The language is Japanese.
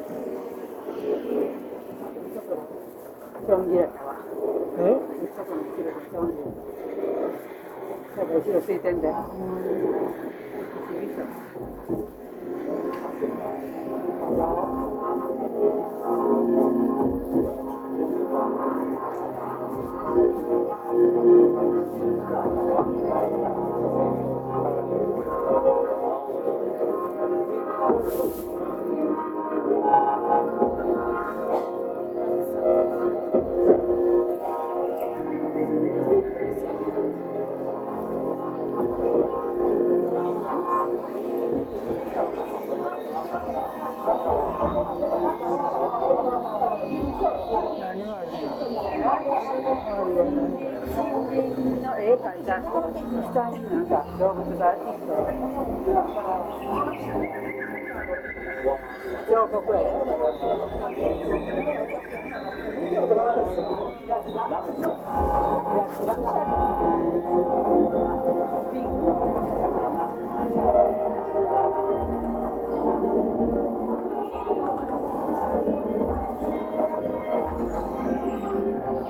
경기에 나와. 응? 조금 길어서 경기. 제가 실을 수 있던데. 재밌어.の絵描いた下になんか動物が一頭彫刻絵